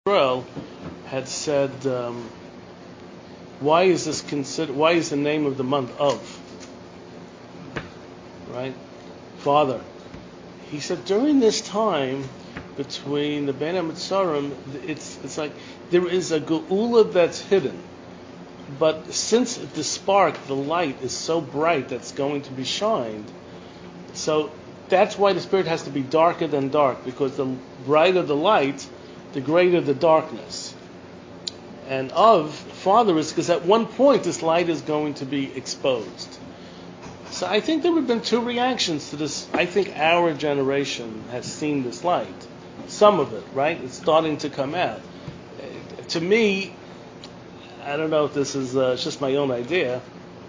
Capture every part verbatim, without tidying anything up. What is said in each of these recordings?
Israel had said, um, why is this considered? Why is the name of the month of? Right, Father. He said during this time between the Ben HaMetzarim, it's it's like there is a geula that's hidden, but since the spark, the light is so bright that's going to be shined, so that's why the spirit has to be darker than dark, because the brighter the light, the greater the darkness. And of Father is because at one point this light is going to be exposed. So I think there have been two reactions to this. I think our generation has seen this light. Some of it, right? It's starting to come out. Uh, to me, I don't know if this is uh, it's just my own idea.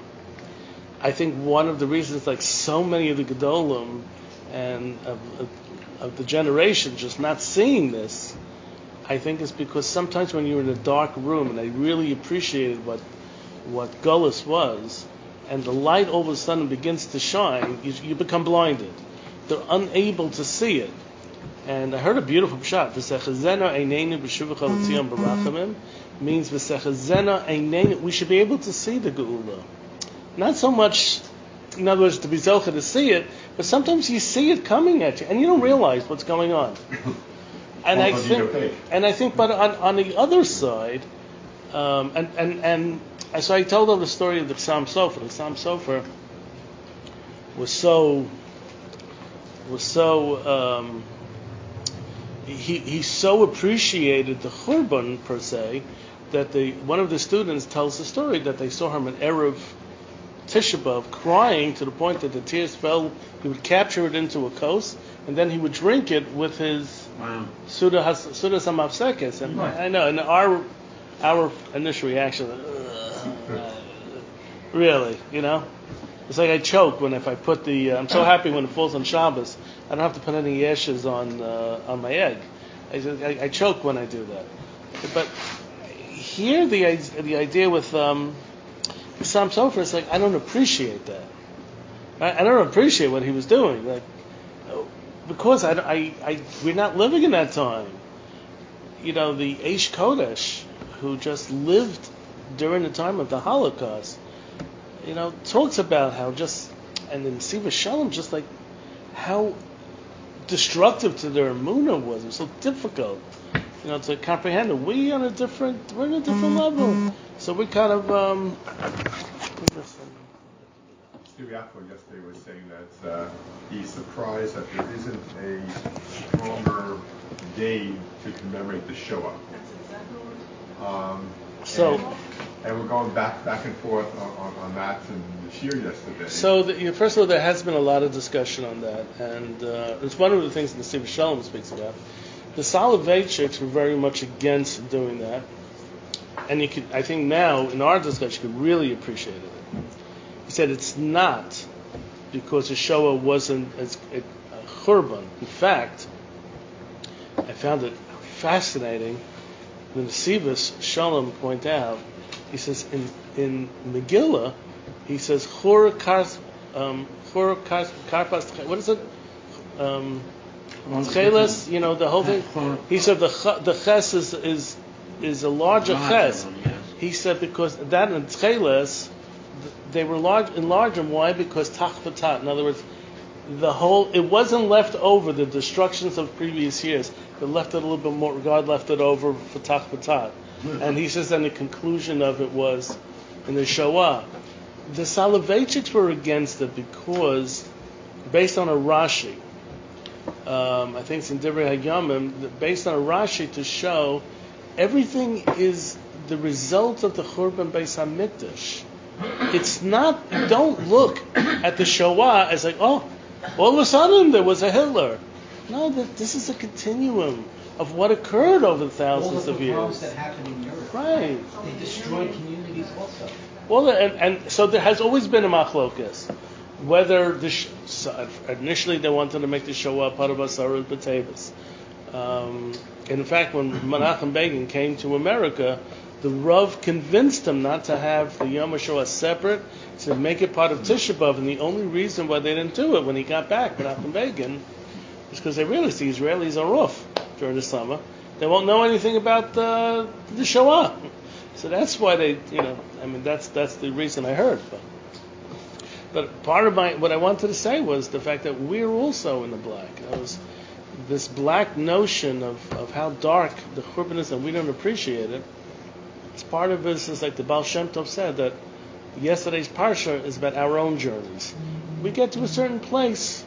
I think one of the reasons, like so many of the Gedolim and of, of, of the generation just not seeing this, I think it's because sometimes when you're in a dark room, and I really appreciated what what Gullus was, and the light all of a sudden begins to shine, you, you become blinded. They're unable to see it. And I heard a beautiful pshat. V'sechazena einenu b'shuvacha l'tzion barachamim means v'sechazena einenu. We should be able to see the geula. Not so much, in other words, to be zelcha to see it, but sometimes you see it coming at you, and you don't realize what's going on. And I think, and I think, but on, on the other side, um, and and and so I told them the story of the Chassam Sofer. The Chassam Sofer was so was so um, he he so appreciated the Churban per se that the one of the students tells the story that they saw him at Erev Tisha B'Av crying to the point that the tears fell. He would capture it into a kos, and then he would drink it with his Wow. Suda Samavsekes. And Right. I know, and our our initial reaction, uh, really, you know, it's like I choke when if I put the. Uh, I'm so happy when it falls on Shabbos. I don't have to put any ashes on uh, on my egg. I, I, I choke when I do that. But here, the the idea with um, Chassam Sofer is like I don't appreciate that. I, I don't appreciate what he was doing. Like. Because I, I, I, we're not living in that time. You know, the Eish Kodesh, who just lived during the time of the Holocaust, you know, talks about how just, and in Siva Shalom, just like how destructive to their emunah was. It was so difficult, you know, to comprehend it. We on a different, we're on a different level. So we kind of, um, Steve Appel yesterday was saying that uh, he's surprised that there isn't a stronger day to commemorate the Shoah. That's exactly what Um, so, and, and we're going back back and forth on, on, on that and the Shir yesterday. So, the, you know, first of all, there has been a lot of discussion on that, and uh, it's one of the things that the Siva Shalom speaks about. The Soloveitchiks were very much against doing that, and you could, I think now in our discussion, you could really appreciate it. He said it's not because the Shoah wasn't as a, a churban. In fact, I found it fascinating. The Nesivos Shalom point out. He says in in Megillah, he says chur kars um chur kars karpas. What is it? Um, Cheles, you know the whole thing. He said the the ches is is is a larger ches. He said because that in Cheles. They were large, enlarged them. Why? Because tach v'tat. In other words, the whole it wasn't left over the destructions of previous years. They left it a little bit more. God left it over for tach v'tat. And he says, then the conclusion of it was in the Shoah. The Soloveitchiks were against it because, based on a Rashi, um, I think it's in Divrei Hayamim, based on a Rashi to show everything is the result of the Churban Beis Hamikdash. It's not, don't look at the Shoah as like, oh, all of a sudden there was a Hitler. No, that this is a continuum of what occurred over the thousands All of the years. that happened in Europe. Right. They destroyed communities also. Well, and, and so there has always been a machlokas. Whether the sh- so initially they wanted to make the Shoah part of Asarut B'Tevis. Um, and in fact, when Menachem Begin came to America, the Rav convinced him not to have the Yom HaShoah separate, to make it part of Tisha B'Av, and the only reason why they didn't do it when he got back, Menachem Begin, is because they realized the Israelis are off during the summer, They won't know anything about uh, the Shoah. So that's why they, you know, I mean, that's that's the reason I heard. But, but part of my what I wanted to say was the fact that we're also in the black. It was this black notion of, of how dark the Churban is, and we don't appreciate it. It's part of this is like the Baal Shem Tov said that yesterday's parsha is about our own journeys. We get to a certain place,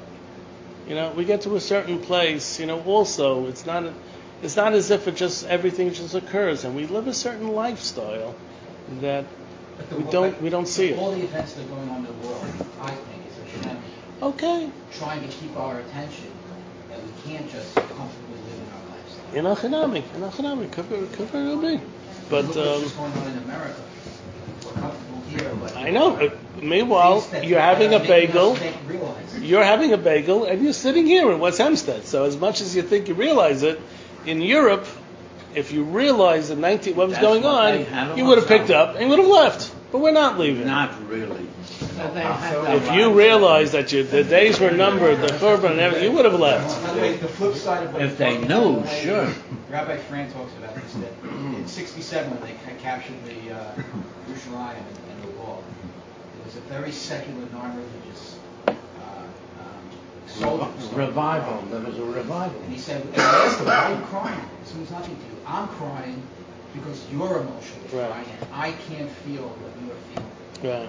you know. We get to a certain place, you know. Also, it's not a, it's not as if it just everything just occurs, and we live a certain lifestyle that But the, we don't we don't see all it. the events that are going on in the world, I think, is a tremendous. Okay. Trying to keep our attention, that we can't just comfortably live in our lifestyle. In economic, in economic, could very could very well be. But Look um, what's going on in America. We're comfortable here, but I know. Uh, meanwhile, you're having a bagel. You're having a bagel, and you're sitting here in West Hempstead. So as much as you think you realize it, in Europe, if you realize in nineteen what was That's going what they had on, on you would have south. picked up and you would have left. But we're not leaving. Not really. But they had If their you lives. realize that you, the days were numbered, the Churban and everything, you would have left. By the way, the flip side of what If you're they talking knew, about, sure. Rabbi Fran talks about this, that in sixty-seven, when they ca- captured the uh, Yerushalayim and, and the wall, it was a very secular, non-religious uh, um, soldiers. Revival. There was a revival. And he said, and I asked him, why are you crying? This means nothing to you. I'm crying because you're emotionally Right. crying, and I can't feel what you're feeling. Yeah.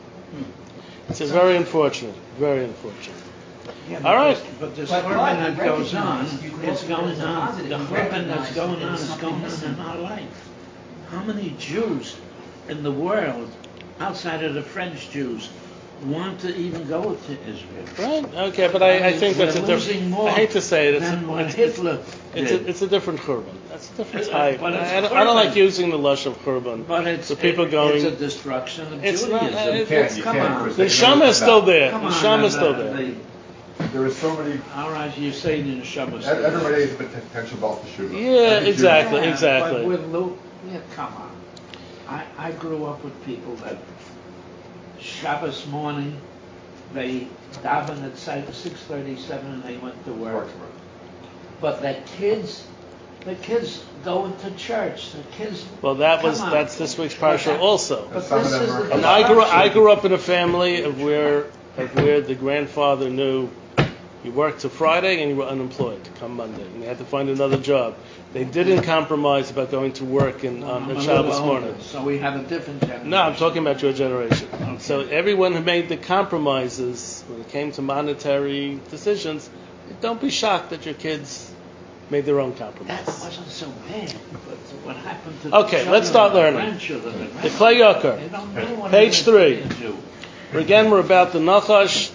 It's very unfortunate. Very unfortunate. Yeah, All right. But this But- Churban but that goes on, recognize- you can it's also going as a on. positive, The you Churban that's recognize going that on there's is something going on missing. in our life. How many Jews in the world, outside of the French Jews, want to even go to Israel? Right? Okay, but I, I think that's a We're losing different. more I hate to say it. It's than a, what it's, Hitler it's, a, did. it's a different Churban. That's a different Uh, type. but it's I, don't, I don't like Churban. using the lush of Churban. But it's, the people it- going. it's a destruction of It's not- Judaism. uh, You can't, you Come can't, on. because the they know Neshama it's is still about- there. Come The on, Neshama is uh, still there. the- There is so many, All right, you say the Neshama is still there. everybody has a potential Baal Teshuva. Yeah, Every Jew- exactly. Yeah, exactly. But with Lu- yeah, come on. I, I grew up with people that Shabbos morning, they daven at six thirty-seven and they went to work. But the kids, the kids go into church. The kids. Well, that was come on. that's this week's But parsha that- also. But Some of this them is are- the And I grew I destruction. grew up in a family of where of where the grandfather knew you worked till Friday and you were unemployed come Monday and you had to find another job. They didn't compromise about going to work in Well, on I'm the a Shabbos little morning. older, so we have a different generation. No, I'm talking about your generation. Okay. So everyone who made the compromises when it came to monetary decisions, don't be shocked that your kids made their own That compromises. wasn't so bad. But what happened to Okay, the let's children, start the learning. grandchildren, the The Klei Yakar. They don't know what Page it is three. to be a Jew. Again, we're about the Nachash.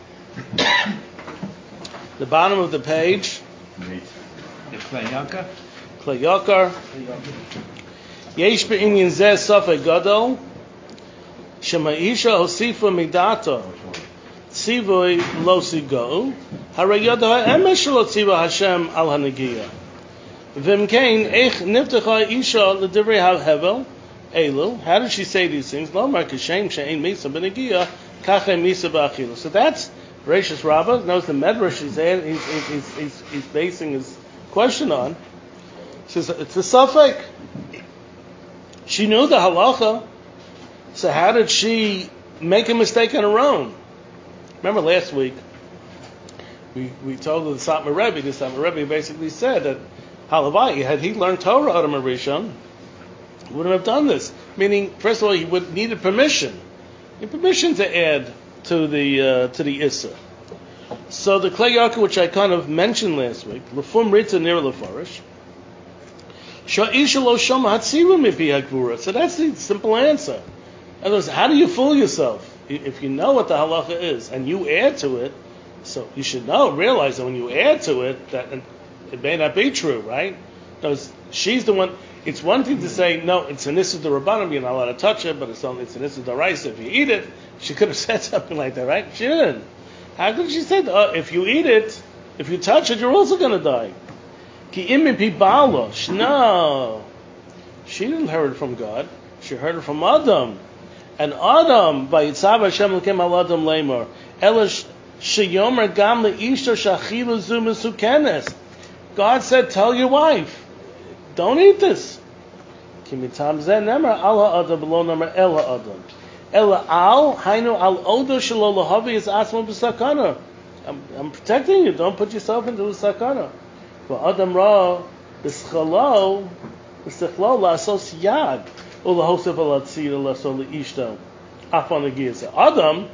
The bottom of the page, Neat. The Klei Yakar. Klei Yakar. Yesh be'inyan zeh safek gadol, shema isha hosifa midato, tzivoy lo sigo, hara yada ha'emesh shelo tziva Hashem al hanagiya. V'im kein, eich niftecha isha l'divrei ha'hevel, elu, how did she say these things? Lo mar kashem she'ein misa b'nagiya, kachem misa b'achilu. So that's Rashis Rabbah, knows the Medrash he's, he's, he's, he's, he's basing his question on. She says, it's a suffix. She knew the halacha, so how did she make a mistake on her own? Remember last week, we, we told the Satmar Rebbe, the Satmar Rebbe basically said that Halavai, had he learned Torah Adam Rishon, he wouldn't have done this. Meaning, first of all, he would needed permission. He had permission to add to the uh, to the Issa. So the Klei Yakar, which I kind of mentioned last week, Lefum Rita Nir Lefarish, Sha'isha Lo Shama Hatziva Mipi Hakvura. So that's the simple answer. In other words, how do you fool yourself? If you know what the halacha is and you add to it, so you should know, realize that when you add to it, that it may not be true, right? Because she's the one. It's one thing to say, no, it's an issa d'Rabbanan, you're not allowed to touch it, but it's only it's an issa d'Oraisa if you eat it. She could have said something like that, right? She didn't. How could she say, oh, if you eat it, if you touch it, you're also going to die? Ki im pi ba'alosh. No. She didn't hear it from God. She heard it from Adam. And Adam, vayitzav Hashem l'kem al Adam lemor, elash sheyomer gam le'isha shachilu zu mesukenes. God said, tell your wife, don't eat this. Kimitam zen nemer ala adam below nemer ela adam. Ela al hainu al odo shelo lahavi is asma b'sakana. I'm, I'm protecting you. Don't put yourself into a sakana. But adam ra b'schalo b'schalo la'asos yad ulahosef alatzira l'asol le'ishto afon agiyah. Adam,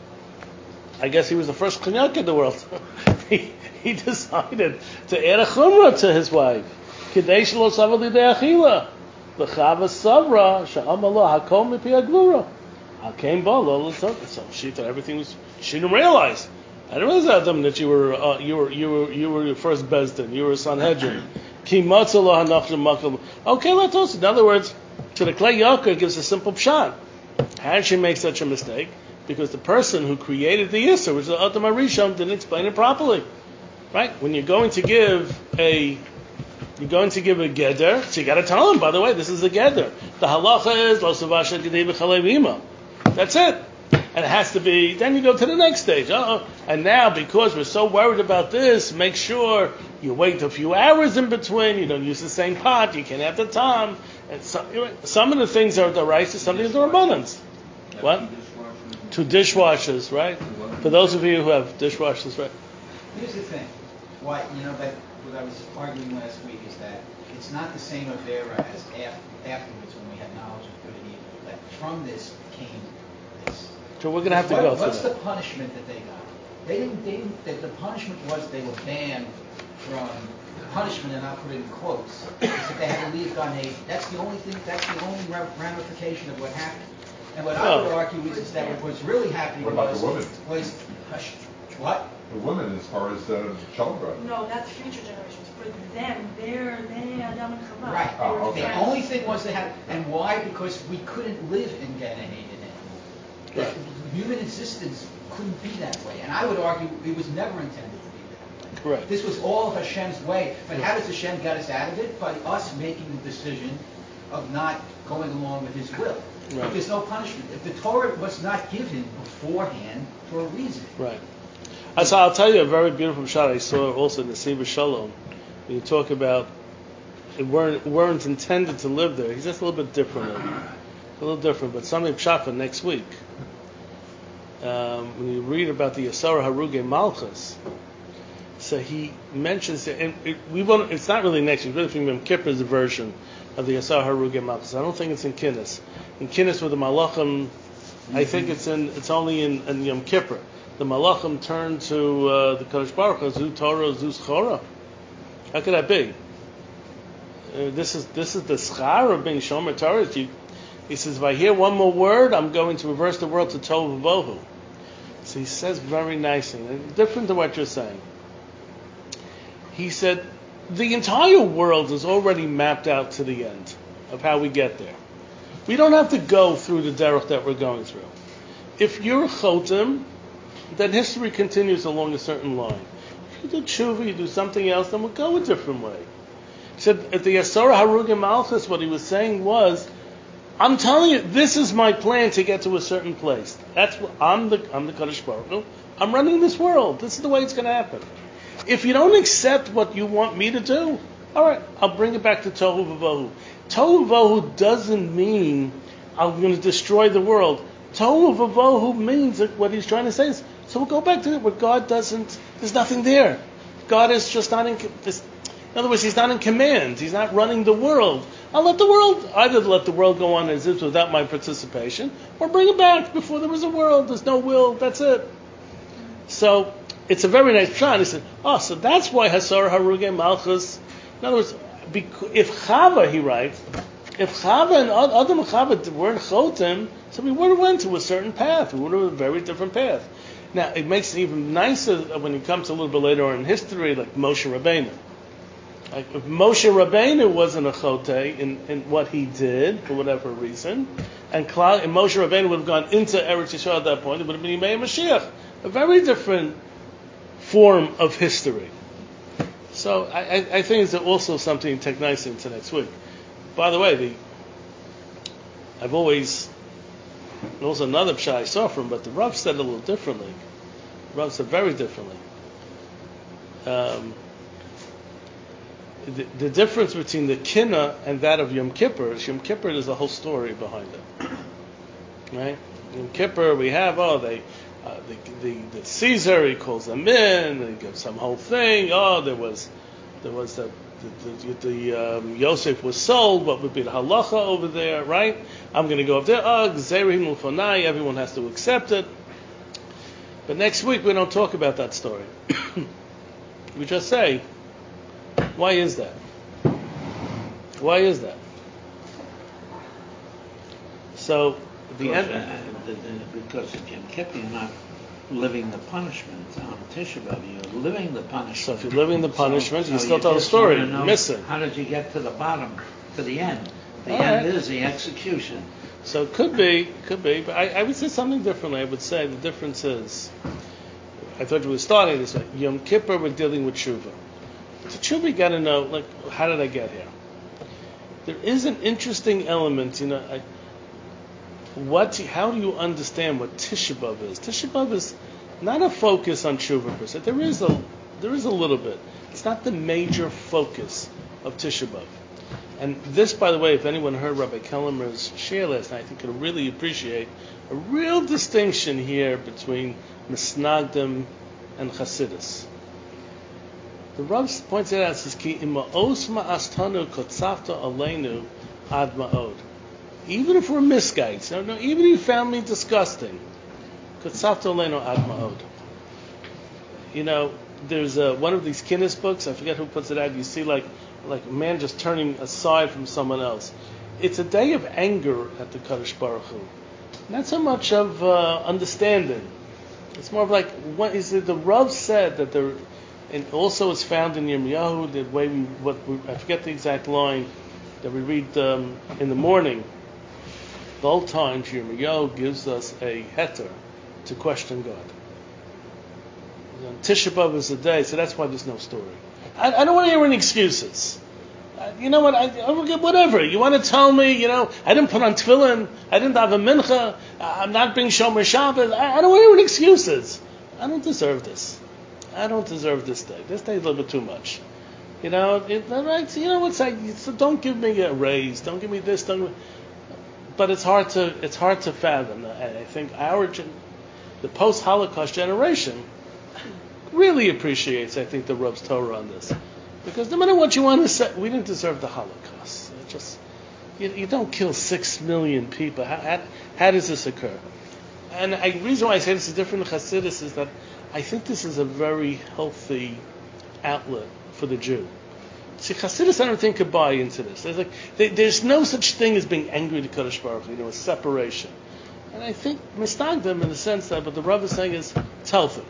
I guess he was the first konyak in the world. he, he decided to add a chumrah to his wife. Kidei shelo savar lidei achila. L'chava savra sha'amala hakom mipi aglura. Hakem bo lo l'tzot. So she thought everything was. She didn't realize. I didn't realize Adam that you were uh, you were you were you were your first Bezdin. You were a Sanhedrin. Ki matzah lo hanachrim makom. Okay, let's also. In other words, to the Klei Yakar gives a simple pshat. How did she make such a mistake? Because the person who created the Yisr, which is the Adam HaRishon, didn't explain it properly. Right? When you're going to give a You're going to give a geder, so you got to tell him, by the way, this is a geder. The halacha is, lo savasha gedei b'chalei. That's it. And it has to be, then you go to the next stage. Uh-oh. And now, because we're so worried about this, make sure you wait a few hours in between, you don't use the same pot, you can't have the time. And some, some of the things are the rice, some of the abundance. What? Two dishwashers, right? For those of you who have dishwashers, right? Here's the thing. Why, you know, that what I was arguing last week is that it's not the same Avera as af- afterwards when we had knowledge of good and evil. That from this came this. So we're going to have to what, go through What's that. the punishment that they got? They didn't, they didn't, that the punishment was they were banned from, punishment, and I'll put it in quotes, is that they had to leave Gan Eden. That's the only thing, that's the only ramification of what happened. And what I would Oh. argue is, is that what was really happening What about was, the woman? was, hush, what? The woman, as far as uh, children. No, that's future generations. For them, they're they Adam and Chava. Right. They were Oh, okay. The friends. only thing was they had, and why? Because we couldn't live in Gan Eden anymore. Right. Human existence couldn't be that way, and I would argue it was never intended to be that way. Right. This was all Hashem's way. But how does Hashem get us out of it? By us making the decision of not going along with His will. Right. But there's no punishment. If the Torah was not given beforehand for a reason. Right. Uh, So I'll tell you a very beautiful shot I saw also in the Siva Shalom. When you talk about it weren't weren't intended to live there. He's just a little bit different, a little different. But something pshat for next week. Um, when you read about the Yasar Haruge Malchus, so he mentions it, and it, we won't. It's not really next week. Really, from Yom Kippur's version of the Yasar Haruge Malchus. I don't think it's in Kinnis. In Kinnis with the Malachim, I think it's in. It's only in, in Yom Kippur. The Malachim turn to uh, the Kodesh Baruch Hu, Zu Torah, Zu Schora. How could that be? Uh, this is this is the schar of being Shomer Torah. You, he says, if I hear one more word, I'm going to reverse the world to Tohu V'Vohu. So he says very nicely, and different to what you're saying. He said, the entire world is already mapped out to the end of how we get there. We don't have to go through the derech that we're going through. If you're a chotem, then history continues along a certain line. If you do tshuva, you do something else, then we'll go a different way. He said at the Yasora Haruge Malchus, what he was saying was, I'm telling you, this is my plan to get to a certain place. That's what I'm the I'm the Kadosh Baruch Hu. I'm running this world. This is the way it's going to happen. If you don't accept what you want me to do, all right, I'll bring it back to Tohu V'Vohu. Tohu V'Vohu doesn't mean I'm going to destroy the world. Tohu V'Vohu means that what he's trying to say is, so we'll go back to it where God doesn't, there's nothing there. God is just not in, in other words, he's not in command. He's not running the world. I'll let the world, either let the world go on as is without my participation, or bring it back before there was a world. There's no will, that's it. So, it's a very nice shot. He said, oh, so that's why Hasar Haruge Malchus, in other words, if Chava, he writes, if Chava and Adam and Chava weren't Chotem, so we would have went to a certain path. We would have a very different path. Now, it makes it even nicer when it comes a little bit later on in history, like Moshe Rabbeinu. Like if Moshe Rabbeinu wasn't a chote in, in what he did, for whatever reason, and, Cla- and Moshe Rabbeinu would have gone into Eretz Yisrael at that point, it would have been Yimei Mashiach. A very different form of history. So I, I, I think it's also something to take nice into next week. By the way, the I've always, also another pshat I saw from, but the Rav said it a little differently. The Rav said very differently. Um, the, the difference between the Kina and that of Yom Kippur is Yom Kippur is a whole story behind it. Right? Yom Kippur, we have, oh, they, uh, the, the, the Caesar, he calls them in, they give some whole thing, oh, there was, there was the, the, the, the um, Yosef was sold, what would be the halacha over there, right? I'm going to go up there, oh, Gzerim Ufonai, everyone has to accept it. But next week we don't talk about that story. We just say, why is that? Why is that? So, the because, end. uh, the, the, because of Yom Kippur, you're not living the punishment on Tisha B'Av. You're living the punishment. So if you're living the punishment, so, you so still you tell a just story. wanna know, You're missing. How did you get to the bottom, to the end? The All end right. is the execution. So it could be, could be, but I, I would say something differently. I would say the difference is, I thought you were starting this way. Yom Kippur, we're dealing with tshuva. So tshuva, you got to know, like, how did I get here? There is an interesting element, you know. I, what? How do you understand what Tisha B'Av is? Tisha B'Av is not a focus on tshuva per se. There is a, there is a little bit. It's not the major focus of Tisha B'Av. And this, by the way, if anyone heard Rabbi Kellermer's share last night, I think could really appreciate a real distinction here between Misnagdim and Chassidus. The Rav points it out, says, Ki ima'os ma'astanu kotzafta aleinu ad ma'od. Even if we're misguides, no, no, even if you found me disgusting, kotzafta aleinu ad ma'od. You know, there's uh, one of these Kinnis books, I forget who puts it out, you see like like a man just turning aside from someone else. It's a day of anger at the Kadosh Baruch Hu. Not so much of uh, understanding. It's more of like, what is it? The Rav said that there, and also it's found in Yirmiyahu, the way we, what we, I forget the exact line that we read um, in the morning. Both times Yirmiyahu gives us a heter to question God. And Tisha B'Av is the day, so that's why there's no story. I, I don't want to hear any excuses. Uh, you know what? I, I, whatever. You want to tell me, you know, I didn't put on tefillin, I didn't have a mincha, I'm not being Shomer Shabbos. I, I don't want to hear any excuses. I don't deserve this. I don't deserve this day. This day is a little bit too much. You know, it, right? You know what's like? So don't give me a raise. Don't give me this. Don't. Give me, but it's hard to it's hard to fathom. I, I think our gen, the post-Holocaust generation really appreciates, I think, the Rav's Torah on this. Because no matter what you want to say, we didn't deserve the Holocaust. It just you, you don't kill six million people. How, how, how does this occur? And the reason why I say this is different than Chassidus is that I think this is a very healthy outlet for the Jew. See, Chassidus, I don't think, could buy into this. There's like they, there's no such thing as being angry to Kadosh Baruch Hu, you know, a separation. And I think Mistagdim, in the sense that what the Rav is saying is it's healthy.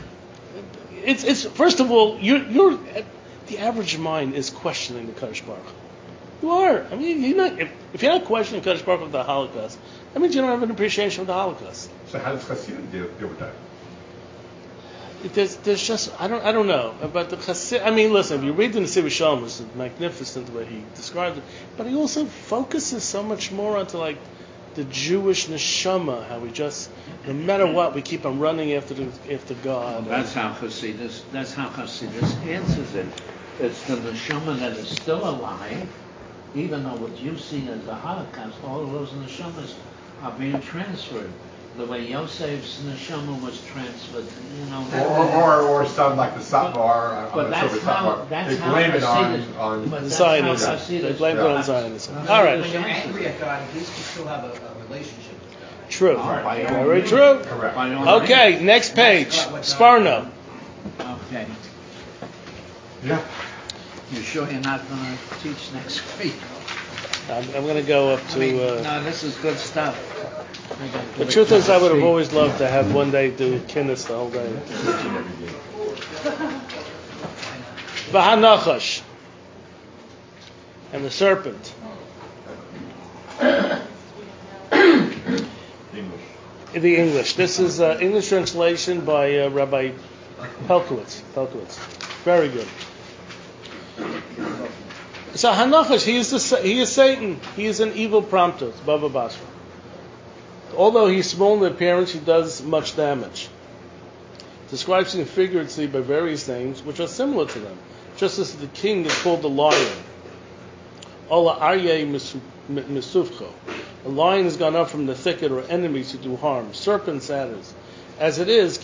It's, it's first of all, you're, you're the average mind is questioning the Kadosh Baruch Hu. You are. I mean, you're not, if, if you're not questioning Kadosh Baruch Hu of the Holocaust, that means you don't have an appreciation of the Holocaust. So how does Chassidus deal, deal with that? There's, there's just I don't I don't know about the Chassid. I mean, listen, if you read the Nesiv Shalom, it's magnificent the way he described it, but he also focuses so much more onto like the Jewish neshama, how we just, no matter what, we keep on running after the, after God. Well, that's how Chassidus. That's how Chassidus answers it. It's the neshama that is still alive, even though what you see as the Holocaust, all of those neshamas are being transferred. The way Yosef's neshama was transferred, you know. That Or, or, or some like the Satmar, I'm But not sure that's if it's how. Satmar. That's They how blame it on, Chassidus- on but The that's Zionism. how Chassidus- They blame it on Zionism. Uh-huh. All right. When you're angry at God, at least you still have a, a relationship with God. True. All right. Very true. Correct. By all Okay, next page. Sparno. Okay. Yeah. You sure you're not going to teach next week? I'm, I'm going to go up I mean, to. Uh, no, this is good stuff. the truth is, I would have always loved to have one day do Kinnis the whole day. V'hanachash, and the serpent. English. The English. This is uh, English translation by uh, Rabbi Pelkowitz. Pelkowitz. Very good. So Hanachash, he is the, he is Satan. He is an evil prompter. It's Baba Basra. Although he's small in appearance, he does much damage. Describes him figuratively by various names, which are similar to them. just as the king is called the lion. Ola Aryeh Misufcho. A lion has gone up from the thicket or enemies who do harm. Serpents, adders. As it is,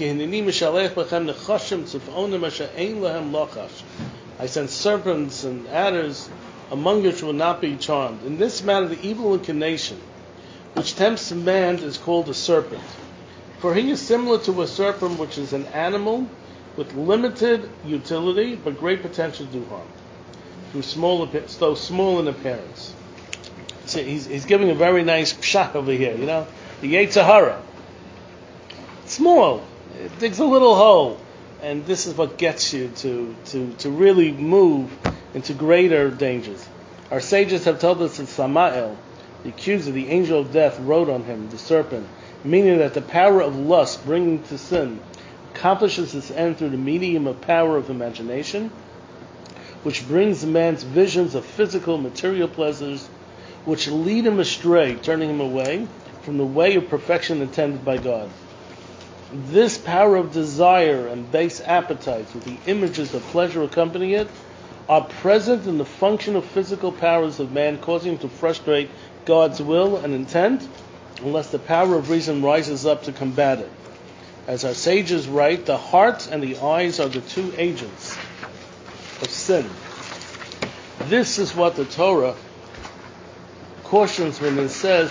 I send serpents and adders among you which will not be charmed. In this matter, the evil inclination which tempts man is called a serpent. For he is similar to a serpent, which is an animal with limited utility but great potential to do harm, through small, though small in appearance. So he's, he's giving a very nice pshat over here, you know? The Yetzer Hara. Small. It digs a little hole. And this is what gets you to, to, to really move into greater dangers. Our sages have told us that Samael, the accuser, the angel of death, wrote on him, the serpent, meaning that the power of lust bringing to sin accomplishes its end through the medium of power of imagination, which brings man's visions of physical, material pleasures, which lead him astray, turning him away from the way of perfection intended by God. This power of desire and base appetites, with the images of pleasure accompanying it, are present in the functional physical powers of man, causing him to frustrate God's will and intent, unless the power of reason rises up to combat it. As our sages write, the heart and the eyes are the two agents of sin. This is what the Torah cautions when it says,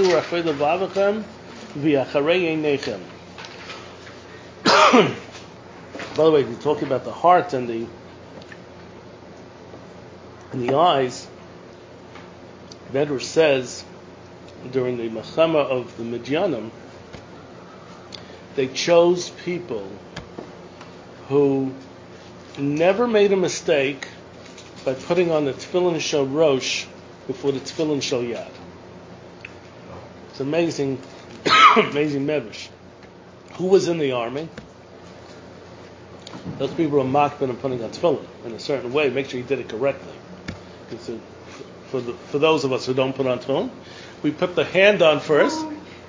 by the way, if you're talking about the heart and the and the eyes, Medrash says during the Machama of the Midyanim, they chose people who never made a mistake by putting on the tefillin shel rosh before the tefillin shel yad. It's amazing, amazing Medrash. Who was in the army? Those people were makbid and putting on tefillin in a certain way. Make sure you did it correctly. Because for the, for those of us who don't put on tefillin, we put the hand on first.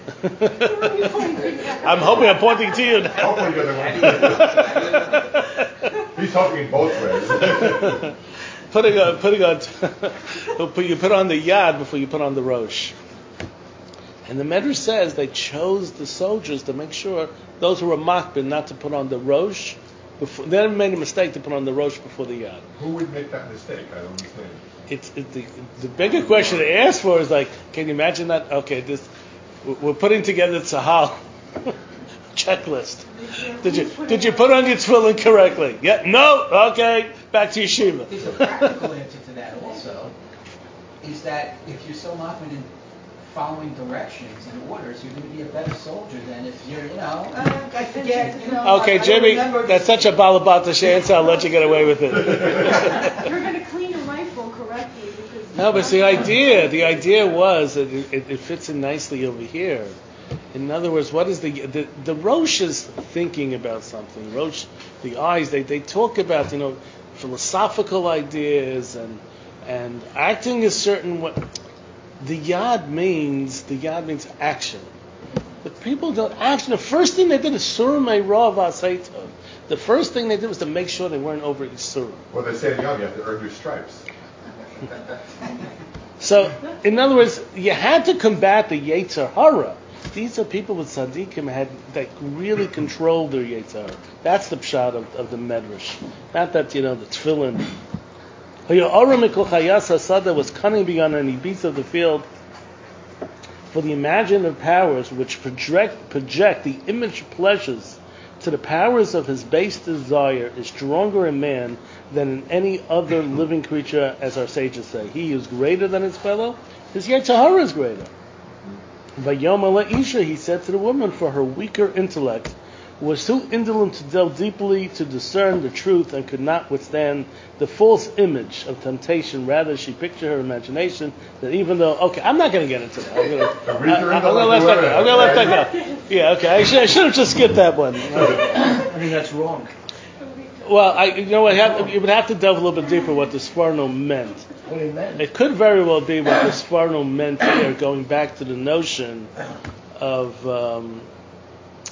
I'm hoping I'm pointing to you now. Hopefully you're the one. He's hoping both ways. putting on, putting on, you put on the yad before you put on the rosh. And the Medrash says they chose the soldiers to make sure those who were makbid not to put on the rosh. Before, they never made a mistake to put on the rosh before the yad. Who would make that mistake? I don't understand. It's it, the the bigger question to ask for is like, can you imagine that? Okay, this we're putting together tzahal checklist. Did you did you put on your tefillin correctly? Yeah. No. Okay. Back to yeshiva. There's a practical answer to that also. Is that if you're so confident in following directions and orders, you're going to be a better soldier than if you're, you know, uh, I forget, you know. Okay, I, Jimmy, I that's such a balabatash answer. I'll let you get away with it. You're going to clean your rifle correctly because. No, but it's the idea. The idea was that it, it, it fits in nicely over here. In other words, what is the the, the Rosh is thinking about something. Rosh, the eyes, they, they talk about, you know, philosophical ideas and and acting a certain way. The yad means the yad means action. But people don't action. The first thing they did is surah me'rav aseita. The first thing they did was to make sure they weren't over Yisur. Well, they say in Yom you have to earn your stripes. So, in other words, you had to combat the Yetzer Hara. These are people with tzaddikim had that really controlled their Yetzer Hara. That's the pshat of, of the Medrash. Not that, you know, the tefillin. Was cunning beyond any beast of the field, for the imaginative powers which project project the image pleasures to the powers of his base desire is stronger in man than in any other living creature, as our sages say. He is greater than his fellow. His Yetzer Hara is greater. Vayoma La'isha, he said to the woman, for her weaker intellect was too indolent to delve deeply to discern the truth and could not withstand the false image of temptation. Rather, she pictured her imagination that even though, okay, I'm not going to get into that. I'm going to let that go. I'm going to let that go. Yeah, okay. I should, I should have just skipped that one. I think that's wrong. Well, I, you know what? Have, you would have to delve a little bit deeper what the Sforno meant. What do you mean? It could very well be what the Sforno meant here, going back to the notion of. Um,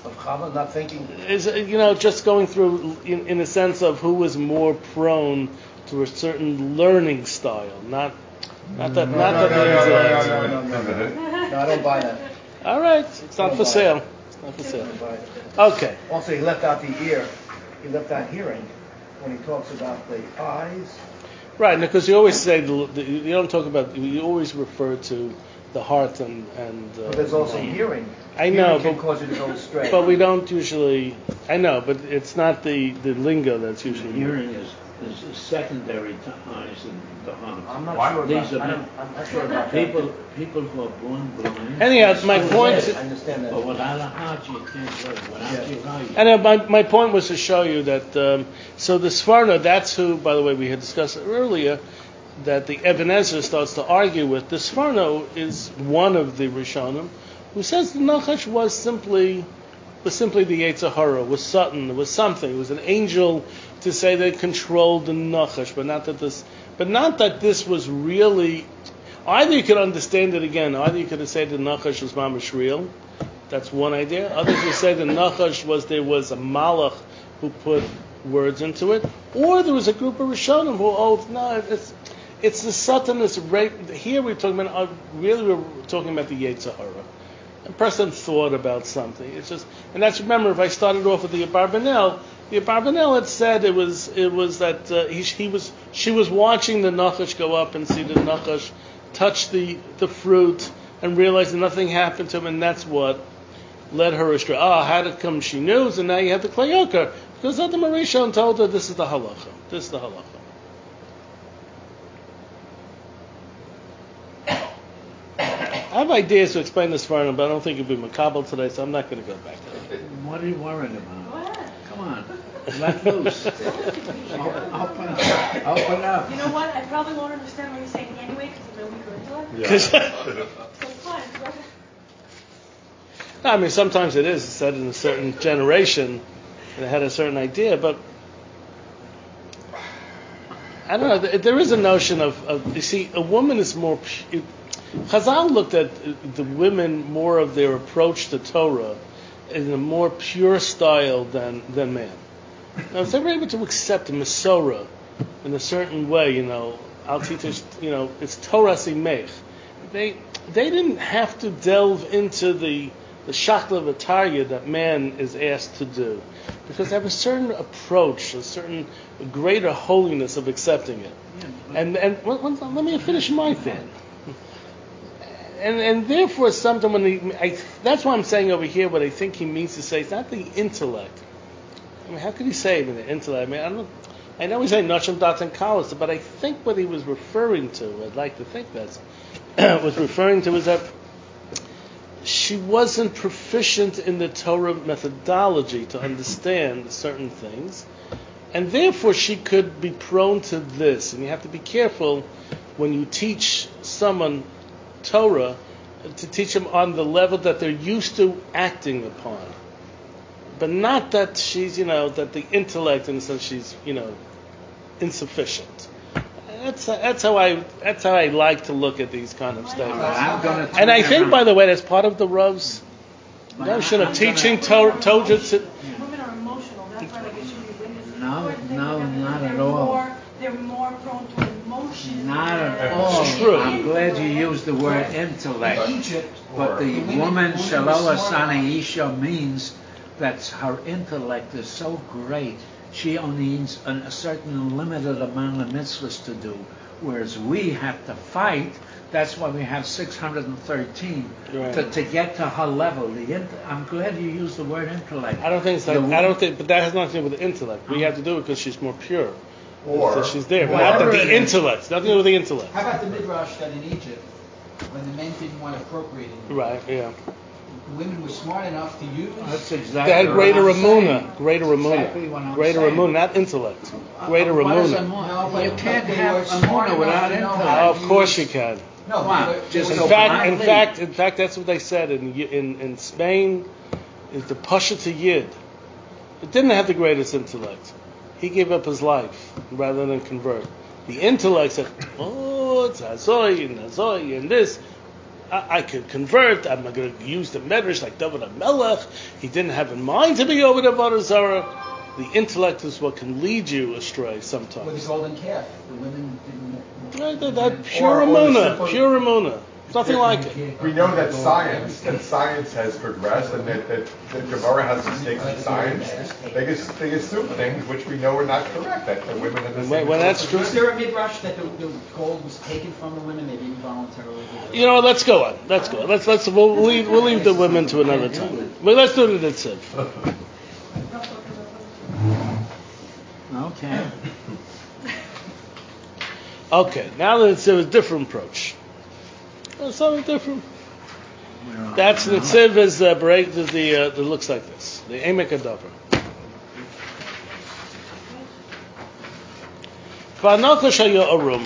of Chava, not thinking. Is you know just going through in, in a sense of who was more prone to a certain learning style, not not that No, not no, that no, the no, intellect. no, no, no, no, no. No, I don't buy that. All right, it's not Don't for buy sale. it. It's not for I sale. don't buy it. Okay. Also, he left out the ear. He left out hearing when he talks about the eyes. Right, because you always say the, the, you don't talk about you always refer to the heart and and. Uh, But there's also you know. hearing. I know, Hearing can but cause you to go astray. but we don't usually. I know, but it's not the, the lingo that's usually Hearing is, is secondary to eyes and the heart. I'm not Why? sure about. These are I don't, I'm not sure about that. People, people who are born blind. Anyhow, my I point. understand, I understand that. But without a heart, you can't live. Without Yeah. your eye. And uh, my, my point was to show you that, um, so the Sforno, that's who, by the way, we had discussed it earlier, that the Ebenezer starts to argue with. The Sforno is one of the Rishonim who says the Nachash was simply was simply the Yetzer Hara, was Satan, was something. It was an angel to say they controlled the Nachash, but not that this, but not that this was really. Either you could understand it again. Either you could say the Nachash was mamash real. That's one idea. Others would say the Nachash was there was a Malach who put words into it, or there was a group of Rishonim who oh no it's it's the Satan is right here we're talking about uh, really we're talking about the Yetzer Hara. A person thought about something. It's just and that's remember if I started off with the Abarbanel, the Abarbanel had said it was it was that uh, he he was she was watching the Nachash go up and see the Nachash touch the the fruit and realize that nothing happened to him, and that's what led her astray. Ah, how did it come? She knew, and now you have the Klayoka. Because Adam Arishon told her this is the halacha. This is the halacha. I have ideas to explain this far, but I don't think it'll be makabel today, so I'm not going to go back to it. What are you worried about? What? Come on, let loose. open, open up. Open up. You know what? I probably won't understand what you're saying anyway because of my weaker intellect. Yeah. So it's fine. Go ahead. No, I mean, sometimes it is said in a certain generation, and it had a certain idea, but I don't know. There is a notion of, of you see, a woman is more. It, Chazal looked at the women more of their approach to Torah in a more pure style than than man. Now, if they were able to accept Masorah in a certain way, you know, Al Titish, you know, it's Torah Simech. They they didn't have to delve into the the shakla v'tarya that man is asked to do, because they have a certain approach, a certain greater holiness of accepting it. And and well, let me finish my thing. And and therefore, something when he, I, that's why I'm saying over here what I think he means to say. It's not the intellect. I mean, how could he say it in the intellect? I mean, I don't. I know he's saying Nashim Dat and Kalas, but I think what he was referring to, I'd like to think that's was referring to is that she wasn't proficient in the Torah methodology to understand certain things, and therefore she could be prone to this. And you have to be careful when you teach someone Torah to teach them on the level that they're used to acting upon, but not that she's, you know, that the intellect, in a sense, she's, you know, insufficient. That's that's how I that's how I like to look at these kind of statements. I'm gonna And I turn think, around. by the way, that's part of the Rav's notion of I'm teaching gonna- Torah. Torah to, Women are emotional. That's why like it should be witnessed. No, Or they- no, they're not at more- all. They're more prone to emotion. Not at than all. True. I'm glad you used the word intellect. In Egypt, But the women- woman women were Shalala smart Sana enough. Isha means that her intellect is so great, she only needs an, a certain limited amount of mitzvahs to do, whereas we have to fight. That's why we have six hundred thirteen Right. to, to get to her level. The int- I'm glad you used the word intellect. I don't think it's like, The I don't think, but that has nothing to do with the intellect. We have to do it because she's more pure. Or, So she's there, but or- not that the intellect. Nothing to do with the intellect. How about the midrash that in Egypt, when the men didn't want to procreate anymore, Right, yeah. women were smart enough to use. That's They exactly had what greater I'm saying. amuna, greater Exactly what amuna, I'm greater saying. amuna, not intellect. Greater Uh, what is amuna. amuna? No, but- You but can't they have were smart amuna without enough to know intellect. how Of course you can. No, Wow, they were- they just were In so so fact, blindly. in fact, in fact, that's what they said in in, in Spain. Is the Pasha to Yid. It didn't have the greatest intellect. He gave up his life rather than convert. The intellect said, "Oh, it's Azoy and Azoy and this." I, I could convert. I'm not going to use the medrash like David HaMelech. He didn't have in mind to be over the Avodah Zarah. The intellect is what can lead you astray sometimes. With the golden calf, the women didn't. Right, that, that pure Or- or the emuna, simple- pure emuna. Nothing like it. We know that science, that science has progressed, and that, that, that Gemara has mistakes in science. They, as- they assume things which we know are not correct. That the women in the When- same. when that's true. Was there a midrash that the, the gold was taken from the women? They didn't voluntarily give it You know, let's go on. Let's go on. Let's let's we'll leave, we'll leave the women to another time. But let's do the Nitziv. Okay. Okay, now that it's a different approach. Oh, something different. That's Nitziv is uh, break the the uh, that looks like this. The Emek Adavar. V'anochash haya arum.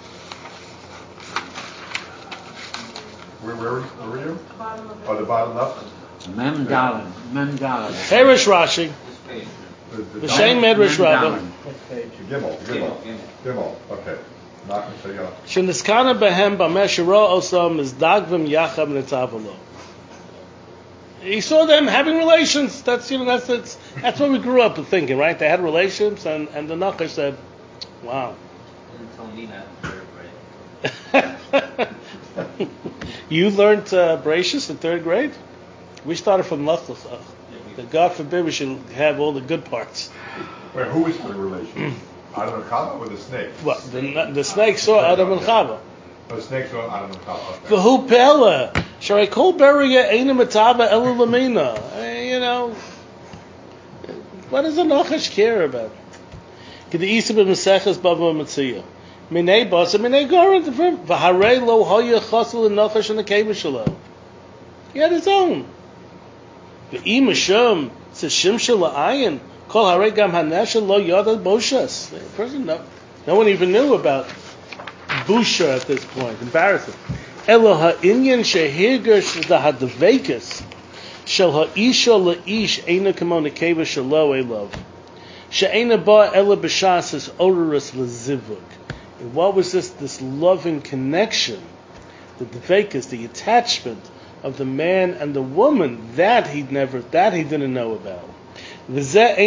Where, where, where were you? Oh, the bottom left? Mem Dalin. Mem Dalin. Perish Rashi. The, the, The Shem Medrash Rabbah. What page? Gimel, Gimel, Gimel. Okay. Not Mishayah. Sheniskana behem b'meshira osam is dagvim yacham netavalo. He saw them having relations. That's you know that's that's that's what we grew up thinking, right? They had relations, and and the Nachash said, "Wow." Didn't tell me that in third grade. You learned uh, Bereshis in third grade. We started from Lech Lecha. That God forbid we should have all the good parts. Wait, who was for the relation? Adam and Chava or the snake? Well, the, the snake saw Adam and Chava. Oh, the snake saw Adam and Chava. Okay. V'hu pela, sharei kol beriya eina matava elu lamina. Eh, You know, what does the Nachash care about? K'di isa b'meseches bava matziyah. Minei basa minei gara v'harei lo hoya chasel l'Nachash and the keva shelo. He had his own. V'im mishum says shimsha la'ayin kol harei gam hanesha lo yada boshas. The person no, no one even knew about busha at this point. Embarrassing. Elo ha'inyan shehirger the hadvekas shel ha'isha la'ish eina kamon keva shelo elov she'eina ba ela b'shas is odorous lezivuk. And what was this? This loving connection, the dvekas, the attachment of the man and the woman that he never, that he didn't know about. That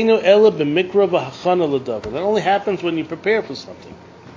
only happens when you prepare for something.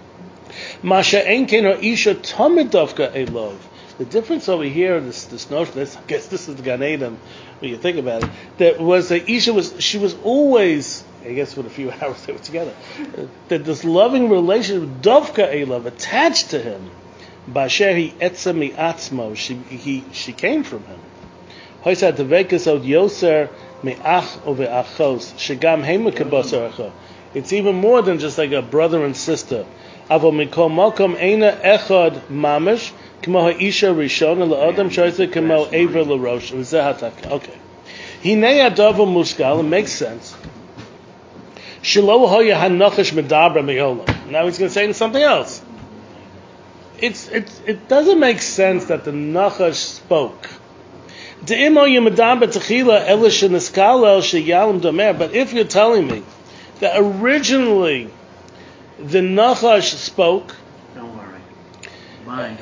The difference over here, this this notion, this, I guess this is the Gan Eden, when you think about it, that was that Isha was, she was always, I guess with a few hours they were together, that this loving relationship, Dovka Elav, attached to him, Basher he etzemi atzmo, she he she came from him. Hoysat tevekas od yoser me'ach ove achos shegam hema kabasar acha. It's even more than just like a brother and sister. Avo mikol makom eina echad mamish kmo ha'isha rishona la'adam shoyse kmo ever l'rosh v'zeh hatak. Okay, hinei adavo muskal. It makes sense. Shelo hoya hanachash medabra me'olam. Now he's going to say something else. It's, it's, it doesn't make sense that the Nachash spoke. But if you're telling me that originally the Nachash spoke, Don't worry. Mine.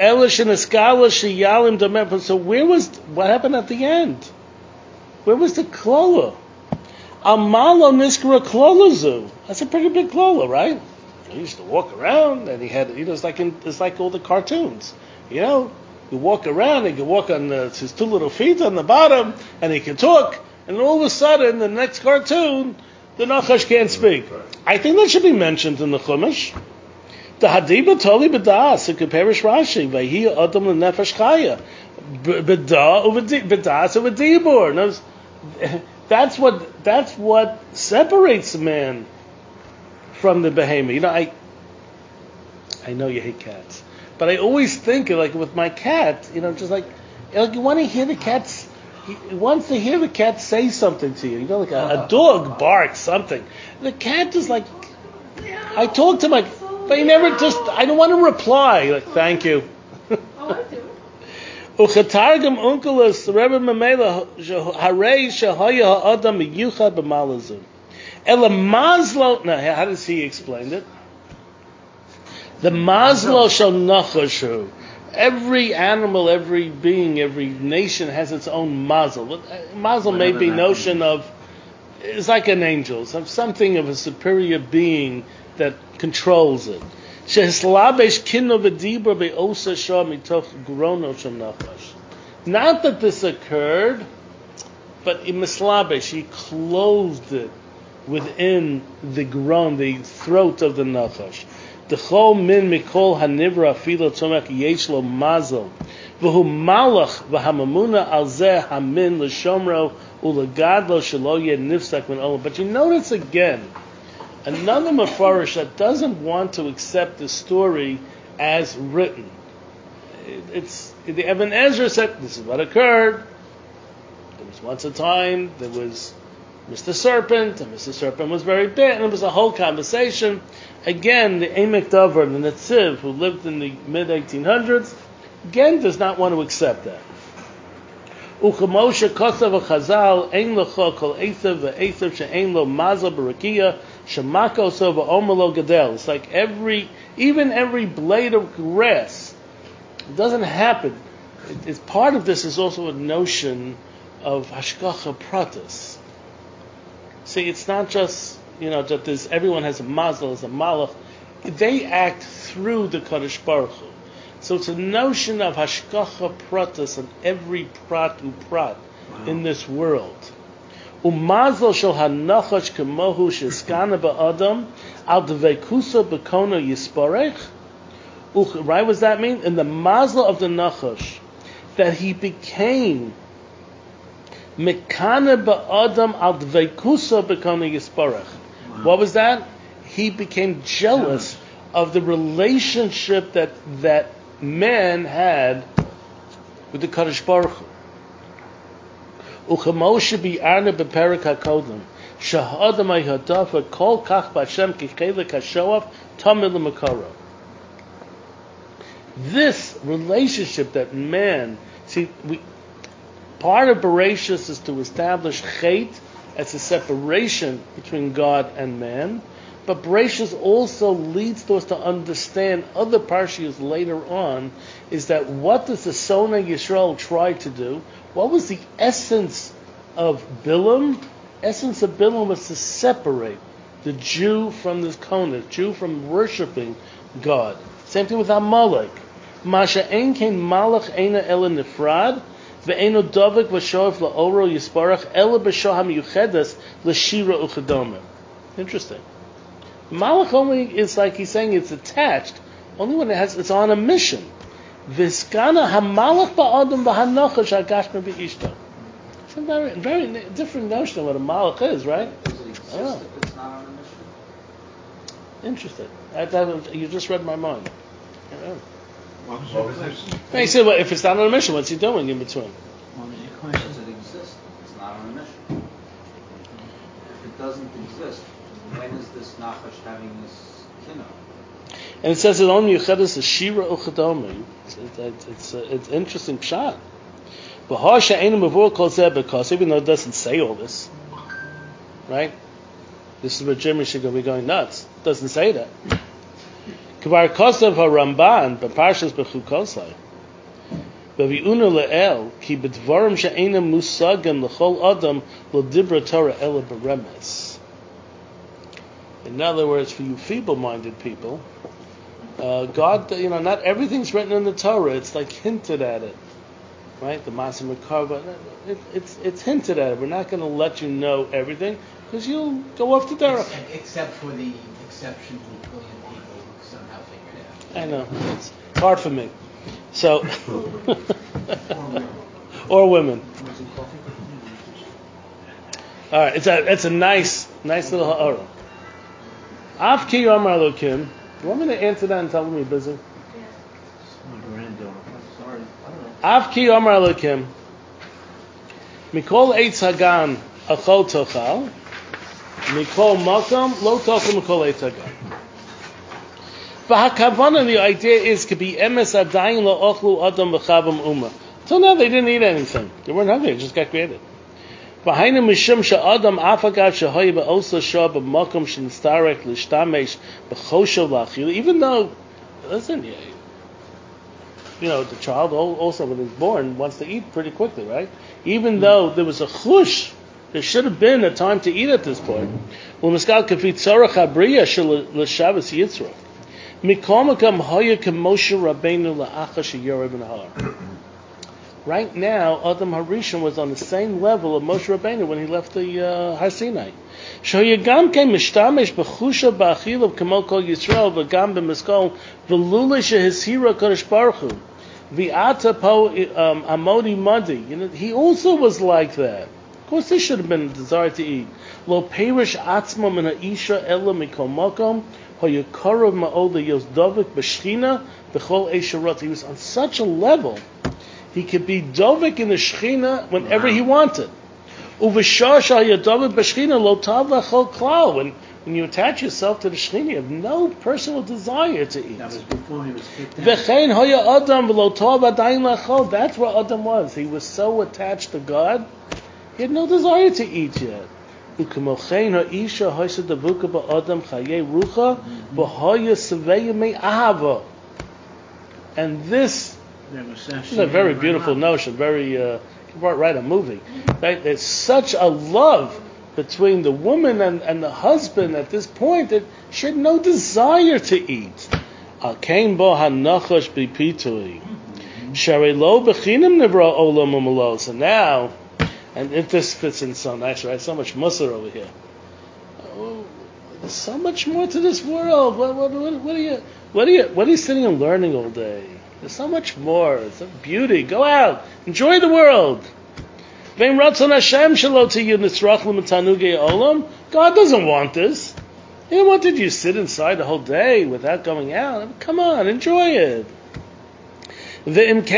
so where was, what happened at the end? Where was the klola? Amalo niskra klolazu. That's a pretty big klola, right? He used to walk around, and he had, you know, it's like in, it's like all the cartoons, you know. You walk around, he can walk on the, his two little feet on the bottom, and he can talk, and all of a sudden, the next cartoon, the Nachash can't speak. I think that should be mentioned in the Chumash. The Hadiba Toli B'das, it could perish Rashi, Vayhi Adam L'Nefesh Chaya, B'da B'das of a Dibur. That's what, that's what separates a man from the behemoth. You know, I I know you hate cats, but I always think like with my cat, you know, just like like you want to hear the cats, he wants to hear the cat say something to you. You know, like a, a dog barks something. The cat is like, I talk to my, but he never just. I don't want to reply. Like, thank you. Oh, I do. Uchatargam unkelos Rebbe Mamela Harei Shahaya Ha'adam Miyuchad B'Malazim. Ela Mazlo. Now, how does he explain it? The Mazlo shall Nachashu Every animal, every being, every nation has its own mazel. Mazel may Whatever be that notion means. of, it's like an angel, some- something of a superior being that controls it. Shehislabesh kinno v'dibra be'osa shah mitoch grono shel nachash. Not that this occurred, but in mislabesh, he clothed it within the groan, the throat of the nachash. D'chol min mikol hanivra filo tzomach yesh lo mazel, v'hu malach v'hamamuna al zeh hamin l'shomro u'legadlo shelo yeh nifsak min olam. But you notice again, another mafarish that doesn't want to accept the story as written. It, it's the Ibn Ezra said this is what occurred. There was once a time there was Mister Serpent, and Mister Serpent was very big, and it was a whole conversation. Again, the Emek Dover, the Netziv, who lived in the mid eighteen hundreds, again does not want to accept that. Uchamoshe kosav v'chazal ein lecho kol esav v'esav she'ein lo mazal b'rakia shemako so v'omer lo gadel. It's like every, even every blade of grass, it doesn't happen. It, it's part of this is also a notion of hashgacha pratis. See, it's not just, you know, that there's, everyone has a mazel, has a malach. They act through the Kadosh Baruch Hu. So it's a notion of hashgacha pratis on every prat uprat wow. in this world. Umazel shel hanachash kemohu sheskana ba'adam al devekusa bekona yisparech. Right, what does that mean? In the mazel of the nachash, that he became Mekane ba'adam al dveikusa bekona yisparach. What was that? He became jealous of the relationship that that man had with the Kadosh Baruch Hu. Uchemosh bi'arna beperik hakodem shahadam ayhadafa kol kach b'Hashem kichelek hashoaf tamid l'makara. This relationship that man, see, we, part of Bereshis is to establish Chet as a separation between God and man, but Bereshis also leads to us to understand other parshias later on, is that what does the Sona Yisrael try to do? What was the essence of Bilam? Essence of Bilam was to separate the Jew from the Kona, Jew from worshiping God. Same thing with Amalek. Masha ein kein malach eina ela nifrad, ve'eno dovek v'shoef la'oro yisparach, ela b'shoha miyuchedes l'shira uchadome. Interesting. Malach only is like he's saying it's attached, only when it has, it's on a mission. V'skana hamalach ba'adam v'hanochash hagashma b'ishto. It's a very, very different notion of what a malach is, right? Does it exist Oh. if it's not on a mission? Interesting. I, that, you just read my mind. Yeah. What was What your was question? it? He said, well, if it's not on a mission, what's he doing in between? What was your Does question? it exist? It's not on a mission. If it doesn't exist, when is this Nachash having this kino? And it says it on Yuchedes is Shira Uchadomi. It's it's it's, uh, it's interesting pshat. But Harsha Einam Mavur calls that because even though it doesn't say all this, right? This is where Jimmy should go be going nuts. It doesn't say that. Kvar Kosav HaRamban B'Parshas B'Chukosai B'Vi'una Le'el Ki B'Dvarim She'einam Musagim L'Chol Adam L'Dibra Torah Ela B'Remes. In other words, for you feeble-minded people, uh, God, you know, not everything's written in the Torah. It's like hinted at it, right? The Masa Mekarva, it, it's it's hinted at it. We're not going to let you know everything because you'll go off the Torah. Except, except for the exceptional billion people who somehow figured it out. I know it's hard for me. So, or women. All right, it's a it's a nice nice little ha'ara. Af ki yomar Elokim. You want me to answer that and tell me you're busy? My granddaughter. Sorry, I don't know. Av ki yomar Elokim. Mikol eitz hagan achol tochal. Mikol makom lo tochal mikol eitz hagan. V'hakavana, the idea is to be emes adayin lo ochlu adam v'chavam umah. Till now they didn't eat anything. They weren't hungry. They just got created. V'hainu mishum she'adam afagav shehoy ba'osa shah b'makom shenistarek l'shtamesh b'choshav l'achil. Even though, listen, you know, the child also when he's born wants to eat pretty quickly, right? Even though there was a chush, there should have been a time to eat at this point. Well, miskal kafit tzarach habriya shel l'shavas yitzro. Mikomakam hoya k'Moshe Rabbeinu la'acha sheyoreh min ha'ar. Right now, Adam Harishon was on the same level of Moshe Rabbeinu when he left the uh, Har Sinai. Shoyagam ke mishtamesh b'chusha ba'achilav k'mo kol Yisrael v'gam b'miskol v'lula shehishira Kadosh Baruch Hu v'ata po amodi madi. You know, he also was like that. Of course, this should have been a desire to eat. Lo perish atzma min ha'isha ela mikol makom hoyakarav ma'od le'yozdovik b'shchina b'chol esharot. He was on such a level. He could be dovik in the Shechina whenever wow. he wanted. When when you attach yourself to the Shechina, you have no personal desire to eat. That was before he was kicked out. That's where Adam was. He was so attached to God, he had no desire to eat yet. And this This is a very beautiful notion, very, uh, you can write a movie. Right? There's such a love between the woman and, and the husband at this point that she had no desire to eat. Alkein bo hanachash b'pitui. Sharei lo b'chinam nivra olam u'malos. And now, and if this fits in so nice, right? So much musar over here. Oh, there's so much more to this world. What, what, what, what are you, what are you, what are you sitting and learning all day? There's so much more. It's a beauty. Go out. Enjoy the world. God doesn't want this. He wanted you to sit inside the whole day without going out. Come on, enjoy it. He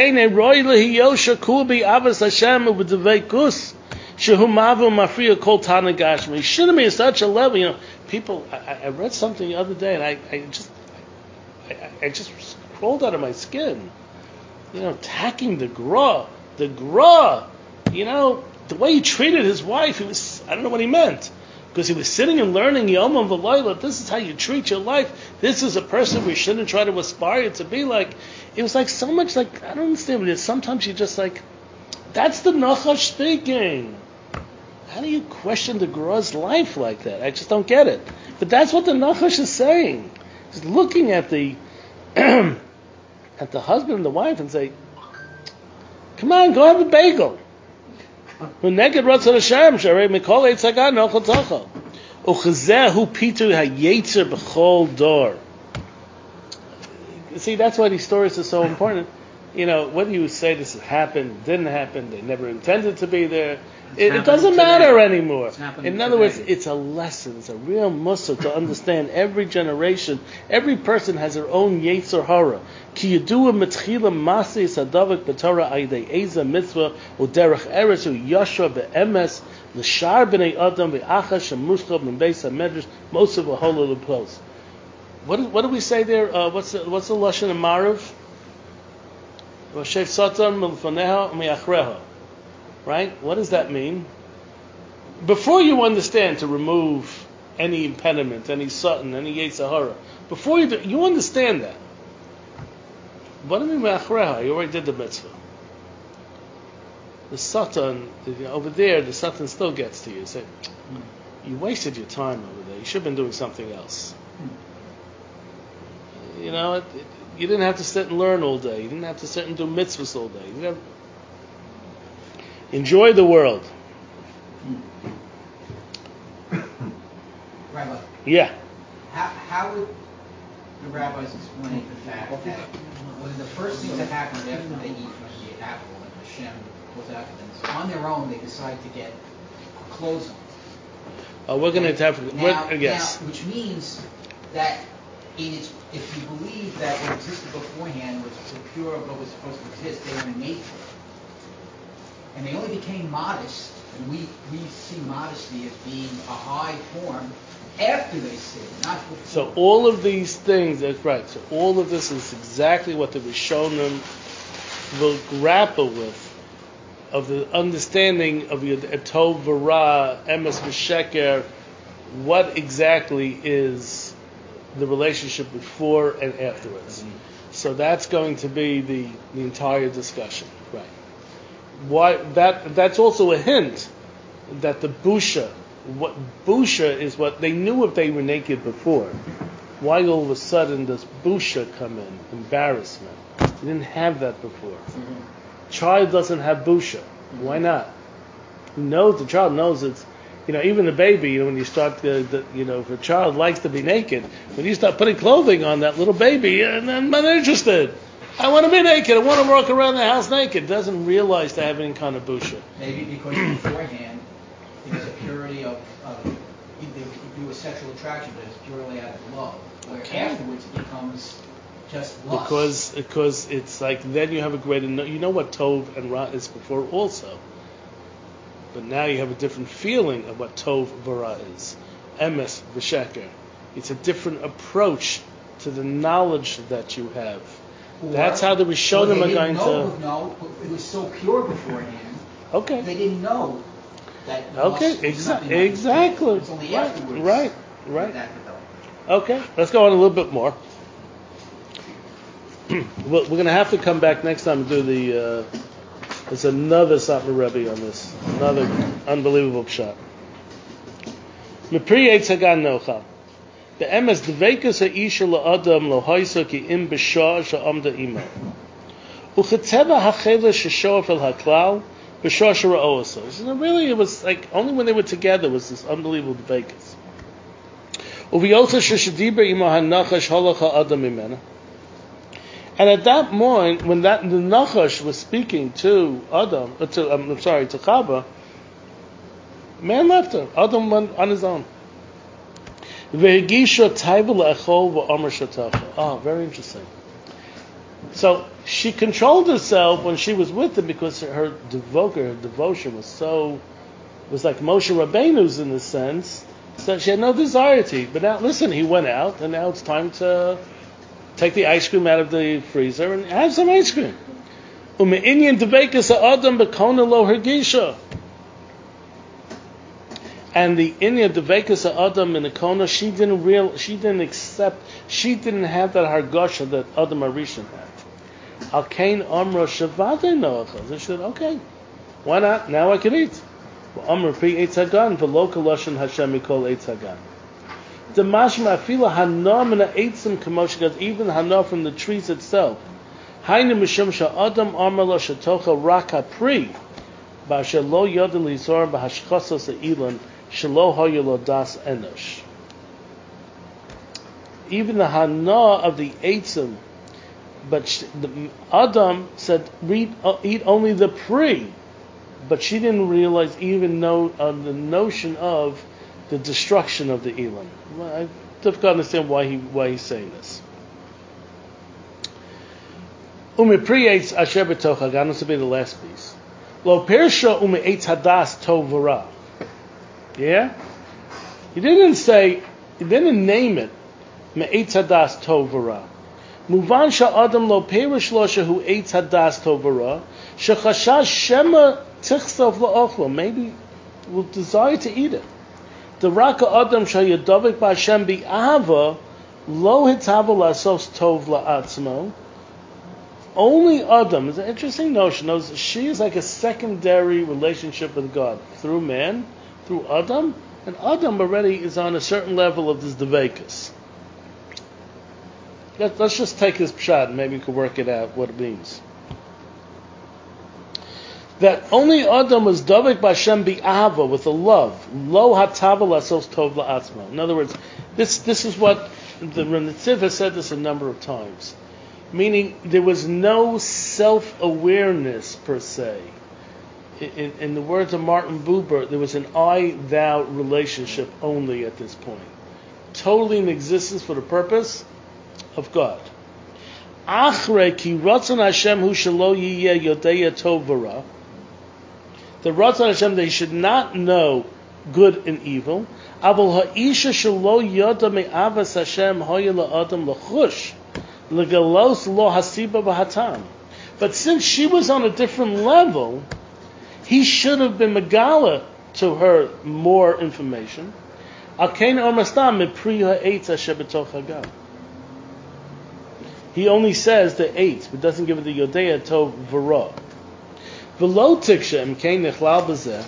shouldn't be at such a level. You know, people, I, I read something the other day and I, I just I, I just crawled out of my skin. You know, attacking the gra, the gra. You know, the way he treated his wife, he was, I don't know what he meant. Because he was sitting and learning Yom V'Layla, this is how you treat your life. This is a person we shouldn't try to aspire to be like. It was like so much like, I don't understand what it is. Sometimes you just like, that's the Nachash speaking. How do you question the Gra's life like that? I just don't get it. But that's what the Nachash is saying. He's looking at the at the husband and the wife and say, come on, go have a bagel. You see, that's why these stories are so important. You know, whether you say this happened, didn't happen, they never intended to be there, it, it doesn't today. matter anymore. In other today. words, it's a lesson, it's a real muscle to understand every generation, every person has their own Yetzer Hara. Ki yedua mitchila masi sadavik b'Torah aydei eza mitzvah uderech eretz u yashua be'emes l'shar b'nei adam v'achash shemushcha b'beis hamedrash mosav v'holol l'plos. What what do we say there? Uh, what's the, what's the lashon of Marav? Roshef satan milfaneha miachreha. Right? What does that mean? Before you understand to remove any impediment, any satan, any Yetzer Hara, before you do, you understand that. What do you mean by You already did the mitzvah. The satan, over there, the satan still gets to you. Say, you wasted your time over there. You should have been doing something else. You know, it, it, you didn't have to sit and learn all day. You didn't have to sit and do mitzvahs all day. You didn't have, enjoy the world. Rabbi. Yeah. How, how would the rabbis explain the fact that one of the first things that happened after they eat from the apple and Hashem goes after them, so on their own they decide to get clothes on? Oh, we're going to have to. Now, yes. now, which means that in its, if you believe that what existed beforehand was the pure of what was supposed to exist, they were made for it. And they only became modest, and we, we see modesty as being a high form after they sinned, not before. So all of these things, that's right, so all of this is exactly what the Rishonim will grapple with, of the understanding of the Tov V'Ra, Emes V'Sheker, what exactly is the relationship before and afterwards. Mm-hmm. So that's going to be the, the entire discussion, right? Why that that's also a hint that the busha, what busha is what they knew if they were naked before. Why all of a sudden does busha come in? Embarrassment. They didn't have that before. Mm-hmm. Child doesn't have busha. Mm-hmm. Why not? He knows, the child knows it's, you know, even the baby, you know, when you start, the, the, you know, if a child likes to be naked, when you start putting clothing on that little baby, and then I'm not interested. I want to be naked. I want to walk around the house naked. Doesn't realize to have any kind of busha. Maybe because beforehand, there's a purity of, of you do a sexual attraction, but it's purely out of love. Where afterwards it becomes just lust. Because because it's like then you have a greater, you know what Tov and Ra is before also. But now you have a different feeling of what Tov V'Ra is. Emes V'Sheker. It's a different approach to the knowledge that you have. Or, That's how the Rishonim are going know, to... No, it was so pure beforehand. Okay. They didn't know that Okay, exa- exactly. It's only right, afterwards. Right, right. Okay, let's go on a little bit more. We're going to have to come back next time and do the... Uh, There's another Satmar Rebbe on this. Another unbelievable shot. Mipri Eitz Hagan Nocha. Be'emes dveikus ha'isha la'adam lo hoysa ki im b'shah sha'amda imo. U'cheteva ha'chela sheshoaf el ha'klal b'shah sha'ra'osa. So really it was like, only when they were together was this unbelievable dveikus. U'v'yotha sheshadiber imo ha'nachash halach ha'adam imena. And at that point, when that the Nachash was speaking to Adam, uh, to um, I'm sorry, to Chava, man left her. Adam went on his own. Oh, very interesting. So she controlled herself when she was with him because her devoker, her devotion was so, was like Moshe Rabbeinu's in a sense. So she had no desire to eat. But now, listen, he went out, and now it's time to take the ice cream out of the freezer and have some ice cream. And the Inya Devekas Adam in the Kona, she didn't real, she didn't accept, she didn't have that hargasha that Adam Arishan had. Al Kain Amra Shavade Noachas. They said, okay, why not? Now I can eat. Amra Pi Eitz Hagan, V'lo Kaloshan Hashem Mikol Eitz Hagan. The mashma afila hana mina eitzim kamoshgat, even hana from the trees itself. Hainu mishum sha'adam amala shatocha raka pri, ba'asher lo yodel lizor b'hashchasa se'ilan shelo hoyelo das enosh. Even the hana of the eitzim, but she, the, Adam said, read, uh, eat only the pri, but she didn't realize even know uh, the notion of the destruction of the Elam. Well, I difficult to understand why he why he's saying this. Umipriyates asher b'toch hagan. This will be the last piece. Lo persha umi'etz hadas tov v'ra. Yeah, he didn't say, he didn't name it. Me'etz hadas tov v'ra. Muvan sha'adam lo perish lo shehu eitz hadas tov v'ra. Shechashash shema tichsav la'ochlo. Maybe will desire to eat it. The Raka Adam Shayadavik B'Hashem Bi'ahava Lo Hitava Lasos Tov La'atzmo. Only Adam is an interesting notion. Knows she is like a secondary relationship with God through man, through Adam, and Adam already is on a certain level of this Devekus. Let, let's just take this pshat and maybe we can work it out what it means. That only Adam was davik b'Hashem bi'ahava, with a love. Lo hatava lasos tov la'atzmo. In other words, this this is what the Renetziv has said this a number of times. Meaning there was no self-awareness per se. In, in the words of Martin Buber, there was an I-thou relationship only at this point. Totally in existence for the purpose of God. Achre ki ratzon Hashem hu shelo yiyeh yodeya tov v'ra. The Ratzon Hashem that he should not know good and evil. Avol ha'isha shelo yoda me'avas Hashem hoya la'adam l'chush l'galos lo hasiba b'hatam. But since she was on a different level, he should have been megala to her more information. Al kein omastam mipri ha'etz asher b'toch hagan. He only says the eight, but doesn't give it the Yodea Tov V'ra. V'lo tiksha imkein nechlal b'zeh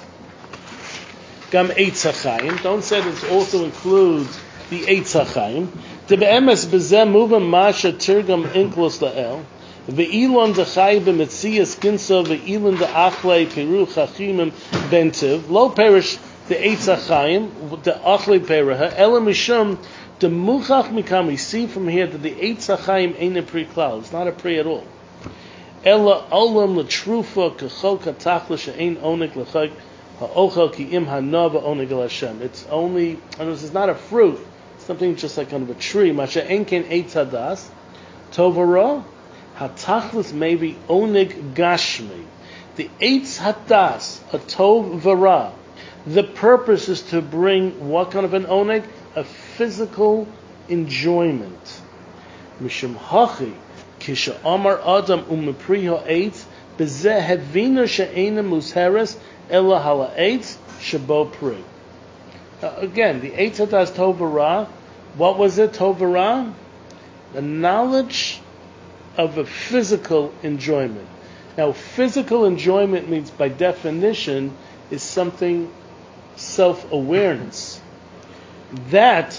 gam eitz hachayim. Don't say this also includes the eitz hachayim. De be'emes b'zeh muvim masha tirgam inklos la'el. Ve'ilon dechai b'metzias ginso ve'ilon de'achlei peru chachimim bentiv. Lo perish the eitz hachayim, the achlei peraha, ela mishum the muchach mikam. We see from here that the eitz hachayim ain't a pre-klal. It's not a pre at all. Ela olam l'trufa k'chol katachla she'ein onik l'chag ha'ochel ki im hanava onik l'Hashem. It's only, in other words, it's not a fruit. It's something just like kind of a tree. Masha ein ken eitz hadas tovara hatachlis maybe onik gashmi. The eitz hadas a tov vara. The purpose is to bring what kind of an onik? A physical enjoyment. Mishum hachi. Kisha Amar Adam umepri ha'etz bezeh hedvina she'ena musheres ela hala'etz shabo pri. Again, the eitz hadas tov v'ra. What was it, tov v'ra? The knowledge of a physical enjoyment. Now, physical enjoyment means, by definition, is something self-awareness. That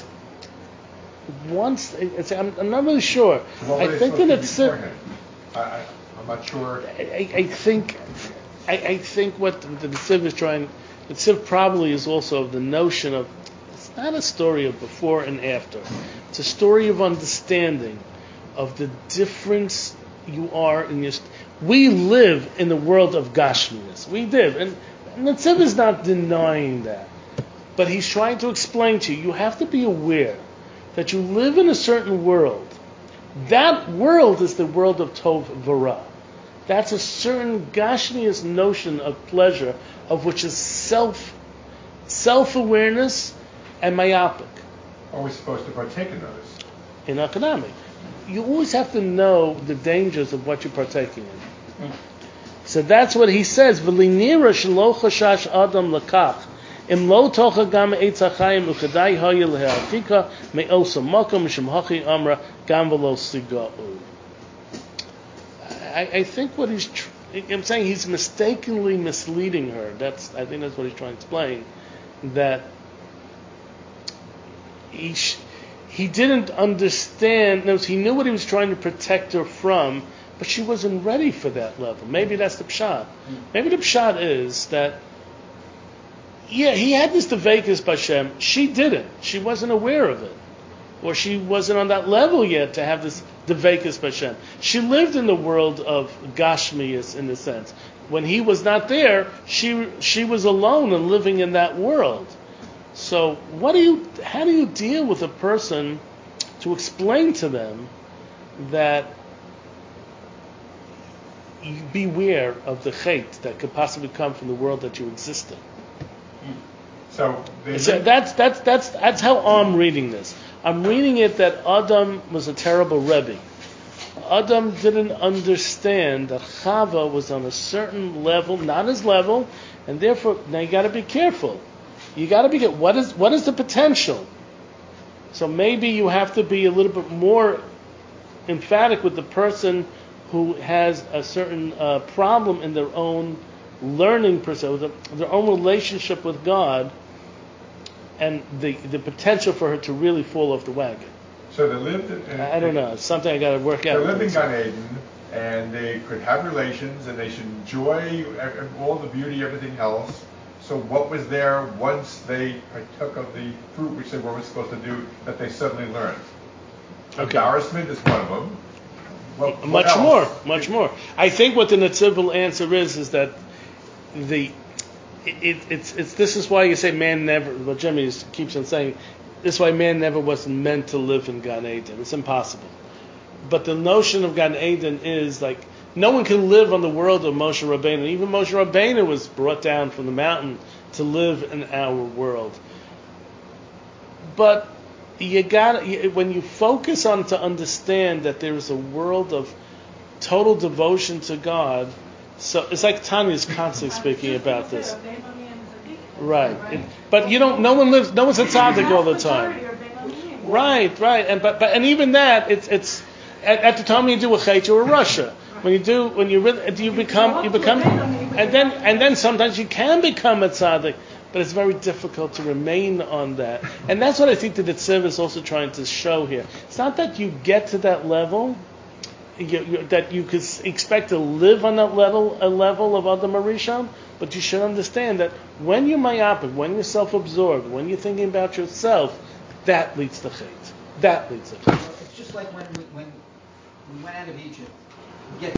once it's, I'm, I'm not really sure. Well, I think that it's. I, I, I'm not sure. I, I think. I, I think what the, the Tziv is trying. The Tziv probably is also the notion of. It's not a story of before and after. It's a story of understanding of the difference you are in your. We live in the world of Gashmias. We live, and, and the Tziv is not denying that, but he's trying to explain to you. You have to be aware that you live in a certain world. That world is the world of Tov V'ra. That's a certain Gashmias notion of pleasure, of which is self, self-awareness and myopic. Are we supposed to partake in those? In economic. You always have to know the dangers of what you're partaking in. So that's what he says. V'linira shelo chashash adam lakach. Im lo tocha gam eitz hachayim ukadai haya leharchika me'osa makom shem hachi amra gam v'lo siga'u. I, I think what he's, tr- I'm saying he's mistakenly misleading her. That's, I think that's what he's trying to explain. That he sh- he didn't understand. No, he knew what he was trying to protect her from, but she wasn't ready for that level. Maybe that's the pshat. Maybe the pshat is that. Yeah, he had this Devekus B'Shem. She didn't. She wasn't aware of it. Or she wasn't on that level yet to have this Devekus B'Shem. She lived in the world of Gashmias in a sense. When he was not there, she she was alone and living in that world. So what do you how do you deal with a person to explain to them that you beware of the chait that could possibly come from the world that you exist in? So, so that's that's that's that's how I'm reading this. I'm reading it that Adam was a terrible Rebbe. Adam didn't understand that Chava was on a certain level, not his level, and therefore now you got to be careful. You got to be what is what is the potential. So maybe you have to be a little bit more emphatic with the person who has a certain uh, problem in their own learning per se, their own relationship with God, and the the potential for her to really fall off the wagon. So they lived in, in I don't know. It's something I got to work out. They lived in Gan Eden, and they could have relations, and they should enjoy all the beauty, everything else. So what was there once they partook of the fruit, which they weren't supposed to do, that they suddenly learned? Okay. Embarrassment is one of them. What, much what more, much more. I think what the Netzivul answer is is that the it, it, it's it's this is why you say man never. What Jimmy keeps on saying, this is why man never was meant to live in Gan Eden. It's impossible. But the notion of Gan Eden is like no one can live on the world of Moshe Rabbeinu. Even Moshe Rabbeinu was brought down from the mountain to live in our world. But you got when you focus on to understand that there is a world of total devotion to God. So it's like Tanya's constantly speaking about this. Right. It, but you don't. No one lives. No one's a tzaddik all the time. Right. Right. And but but and even that, it's it's at, at the time when you do a chait, you're a Russia. When you do, when you really, you become, you become, and then, and then sometimes you can become a tzaddik, but it's very difficult to remain on that. And that's what I think that the Tzivah is also trying to show here. It's not that you get to that level, you, you, that you could expect to live on that level, a level of Adam Arishon, but you should understand that when you're myopic, when you're self-absorbed, when you're thinking about yourself, that leads to chait. That leads to chait. It's just like when we, when we went out of Egypt. We get